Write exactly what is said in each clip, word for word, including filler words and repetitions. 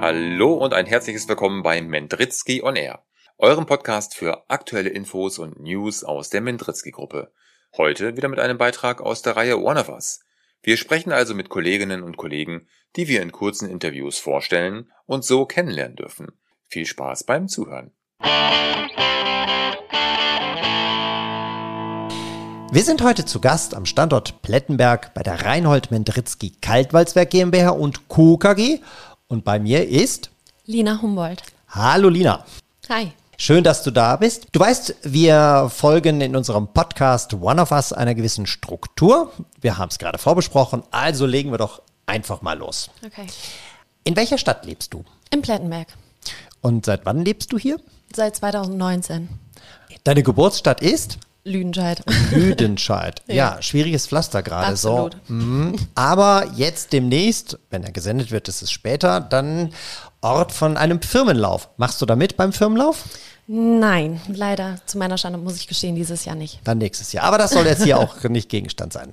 Hallo und ein herzliches Willkommen bei Mendritzky on Air, eurem Podcast für aktuelle Infos und News aus der Mendritzky-Gruppe. Heute wieder mit einem Beitrag aus der Reihe One of Us. Wir sprechen also mit Kolleginnen und Kollegen, die wir in kurzen Interviews vorstellen und so kennenlernen dürfen. Viel Spaß beim Zuhören. Wir sind heute zu Gast am Standort Plettenberg bei der Reinhold Mendritzky Kaltwalzwerk GmbH und Co. KG. Und bei mir ist Lina Humboldt. Hallo Lina. Hi. Schön, dass du da bist. Du weißt, wir folgen in unserem Podcast One of Us einer gewissen Struktur. Wir haben es gerade vorbesprochen, also legen wir doch einfach mal los. Okay. In welcher Stadt lebst du? In Plettenberg. Und seit wann lebst du hier? Seit zweitausendneunzehn. Deine Geburtsstadt ist? Lüdenscheid. Lüdenscheid. Ja, Ja. schwieriges Pflaster gerade so. Absolut. Mhm. Aber jetzt demnächst, wenn er gesendet wird, ist es später, dann Ort von einem Firmenlauf. Machst du da mit beim Firmenlauf? Nein, leider zu meiner Schande muss ich gestehen, dieses Jahr nicht. Dann nächstes Jahr. Aber das soll jetzt hier auch nicht Gegenstand sein.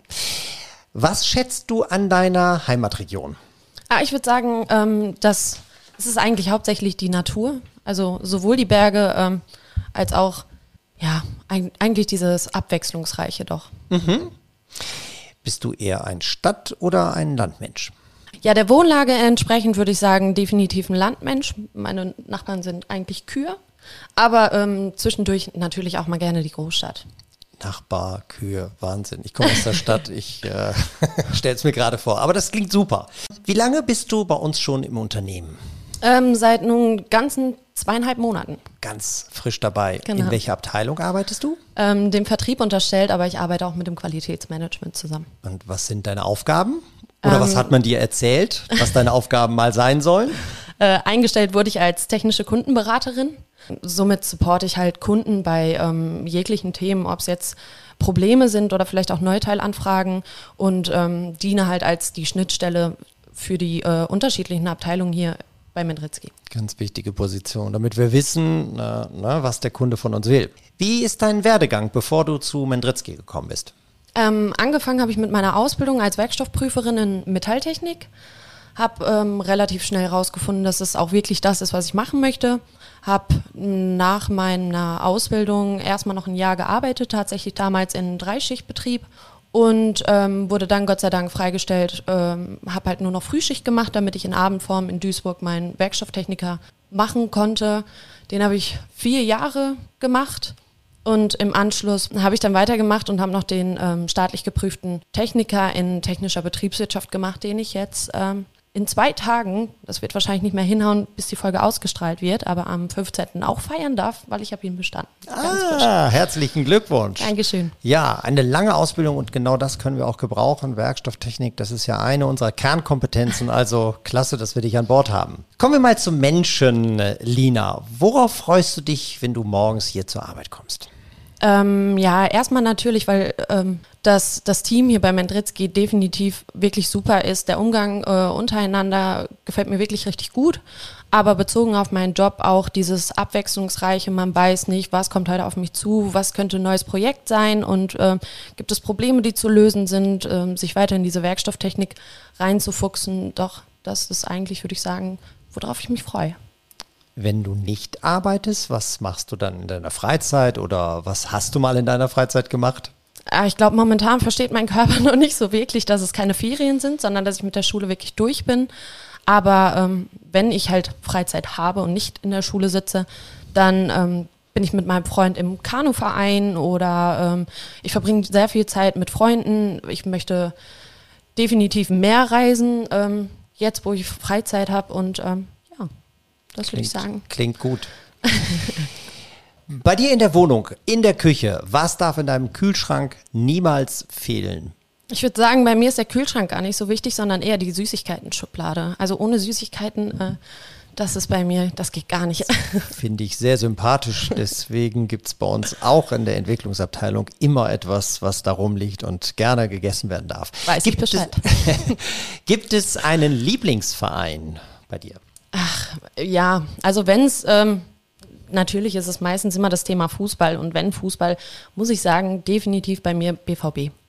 Was schätzt du an deiner Heimatregion? Ah, ich würde sagen, ähm, dass es ist eigentlich hauptsächlich die Natur. Also sowohl die Berge ähm, als auch ja, eig- eigentlich dieses Abwechslungsreiche doch. Bist du eher ein Stadt- oder ein Landmensch? Ja, der Wohnlage entsprechend würde ich sagen, definitiv ein Landmensch. Meine Nachbarn sind eigentlich Kühe, aber ähm, zwischendurch natürlich auch mal gerne die Großstadt. Nachbar, Kühe, Wahnsinn. Ich komme aus der Stadt, ich äh, stelle es mir gerade vor. Aber das klingt super. Wie lange bist du bei uns schon im Unternehmen? Ähm, seit nun ganzen zweieinhalb Monaten. Ganz frisch dabei. Genau. In welcher Abteilung arbeitest du? Ähm, dem Vertrieb unterstellt, aber ich arbeite auch mit dem Qualitätsmanagement zusammen. Und was sind deine Aufgaben? Oder was hat man dir erzählt, was deine Aufgaben mal sein sollen? Äh, eingestellt wurde ich als technische Kundenberaterin. Somit supporte ich halt Kunden bei ähm, jeglichen Themen, ob es jetzt Probleme sind oder vielleicht auch Neuteilanfragen und ähm, diene halt als die Schnittstelle für die äh, unterschiedlichen Abteilungen hier bei Mendritzky. Ganz wichtige Position, damit wir wissen, na, na, was der Kunde von uns will. Wie ist dein Werdegang, bevor du zu Mendritzky gekommen bist? Ähm, angefangen habe ich mit meiner Ausbildung als Werkstoffprüferin in Metalltechnik. Habe ähm, relativ schnell herausgefunden, dass es auch wirklich das ist, was ich machen möchte. Habe nach meiner Ausbildung erstmal noch ein Jahr gearbeitet, tatsächlich damals in Dreischichtbetrieb und ähm, wurde dann Gott sei Dank freigestellt. Ähm, habe halt nur noch Frühschicht gemacht, damit ich in Abendform in Duisburg meinen Werkstofftechniker machen konnte. Den habe ich vier Jahre gemacht. Und im Anschluss habe ich dann weitergemacht und habe noch den ähm, staatlich geprüften Techniker in technischer Betriebswirtschaft gemacht, den ich jetzt ähm, in zwei Tagen, das wird wahrscheinlich nicht mehr hinhauen, bis die Folge ausgestrahlt wird, aber am fünfzehnten auch feiern darf, weil ich habe ihn bestanden. Ganz frisch. Ah, herzlichen Glückwunsch. Dankeschön. Ja, eine lange Ausbildung und genau das können wir auch gebrauchen. Werkstofftechnik, das ist ja eine unserer Kernkompetenzen, also klasse, dass wir dich an Bord haben. Kommen wir mal zum Menschen, Lina. Worauf freust du dich, wenn du morgens hier zur Arbeit kommst? Ähm, ja, erstmal natürlich, weil ähm, das, das Team hier bei Mendritzky definitiv wirklich super ist. Der Umgang äh, untereinander gefällt mir wirklich richtig gut. Aber bezogen auf meinen Job auch dieses Abwechslungsreiche, man weiß nicht, was kommt heute auf mich zu, was könnte ein neues Projekt sein und äh, gibt es Probleme, die zu lösen sind, äh, sich weiter in diese Werkstofftechnik reinzufuchsen. Doch, das ist eigentlich, würde ich sagen, worauf ich mich freue. Wenn du nicht arbeitest, was machst du dann in deiner Freizeit oder was hast du mal in deiner Freizeit gemacht? Ah, Ich glaube, momentan versteht mein Körper noch nicht so wirklich, dass es keine Ferien sind, sondern dass ich mit der Schule wirklich durch bin. Aber ähm, wenn ich halt Freizeit habe und nicht in der Schule sitze, dann ähm, bin ich mit meinem Freund im Kanuverein oder ähm, ich verbringe sehr viel Zeit mit Freunden. Ich möchte definitiv mehr reisen, ähm, jetzt wo ich Freizeit habe und ähm, ja, das würde ich sagen. Klingt gut. Bei dir in der Wohnung, in der Küche, was darf in deinem Kühlschrank niemals fehlen? Ich würde sagen, bei mir ist der Kühlschrank gar nicht so wichtig, sondern eher die Süßigkeiten-Schublade. Also ohne Süßigkeiten, äh, das ist bei mir, das geht gar nicht. Finde ich sehr sympathisch. Deswegen gibt es bei uns auch in der Entwicklungsabteilung immer etwas, was da rumliegt und gerne gegessen werden darf. Weiß gibt ich Bescheid. Es, gibt es einen Lieblingsverein bei dir? Ach, ja, also wenn es, ähm, natürlich ist es meistens immer das Thema Fußball und wenn Fußball, muss ich sagen, definitiv bei mir B V B.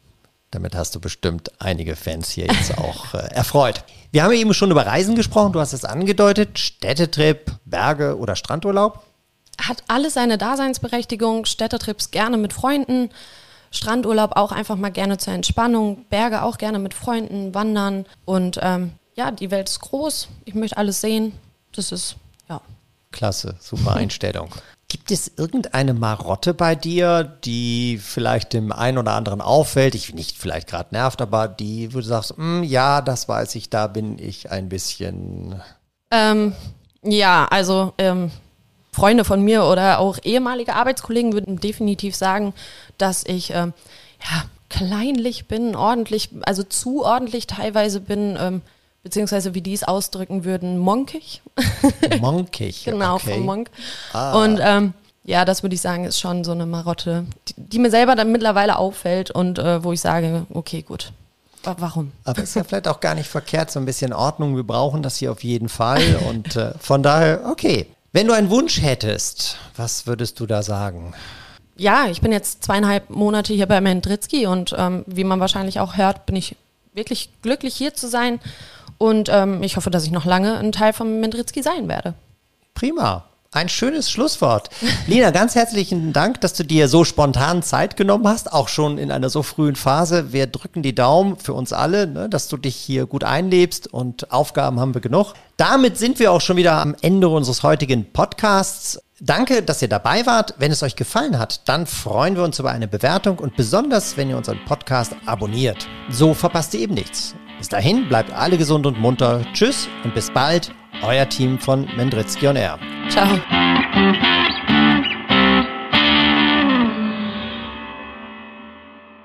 Damit hast du bestimmt einige Fans hier jetzt auch äh, erfreut. Wir haben eben schon über Reisen gesprochen, du hast es angedeutet, Städtetrip, Berge oder Strandurlaub? Hat alles seine Daseinsberechtigung, Städtetrips gerne mit Freunden, Strandurlaub auch einfach mal gerne zur Entspannung, Berge auch gerne mit Freunden, wandern und ähm, ja, die Welt ist groß, ich möchte alles sehen, das ist, ja. Klasse, super Einstellung. Gibt es irgendeine Marotte bei dir, die vielleicht dem einen oder anderen auffällt, ich nicht vielleicht gerade nervt, aber die, wo du sagst, ja, das weiß ich, da bin ich ein bisschen... Ähm, ja, also ähm, Freunde von mir oder auch ehemalige Arbeitskollegen würden definitiv sagen, dass ich ähm, ja, kleinlich bin, ordentlich, also zu ordentlich teilweise bin, ähm, beziehungsweise wie die es ausdrücken würden, monkig. Monkig, Genau, okay. vom Monk. Ah. Und ähm, ja, das würde ich sagen, ist schon so eine Marotte, die, die mir selber dann mittlerweile auffällt und äh, wo ich sage, okay, gut, wa- warum? Aber ist ja vielleicht auch gar nicht verkehrt, so ein bisschen Ordnung, wir brauchen das hier auf jeden Fall und äh, von daher, okay. Wenn du einen Wunsch hättest, was würdest du da sagen? Ja, ich bin jetzt zweieinhalb Monate hier bei Mendritzky und ähm, wie man wahrscheinlich auch hört, bin ich wirklich glücklich hier zu sein. Und ähm, ich hoffe, dass ich noch lange ein Teil von Mendritzky sein werde. Prima. Ein schönes Schlusswort. Lina, ganz herzlichen Dank, dass du dir so spontan Zeit genommen hast, auch schon in einer so frühen Phase. Wir drücken die Daumen für uns alle, ne, dass du dich hier gut einlebst und Aufgaben haben wir genug. Damit sind wir auch schon wieder am Ende unseres heutigen Podcasts. Danke, dass ihr dabei wart. Wenn es euch gefallen hat, dann freuen wir uns über eine Bewertung und besonders, wenn ihr unseren Podcast abonniert. So verpasst ihr eben nichts. Bis dahin, bleibt alle gesund und munter. Tschüss und bis bald. Euer Team von Mendritzky on Air. Ciao.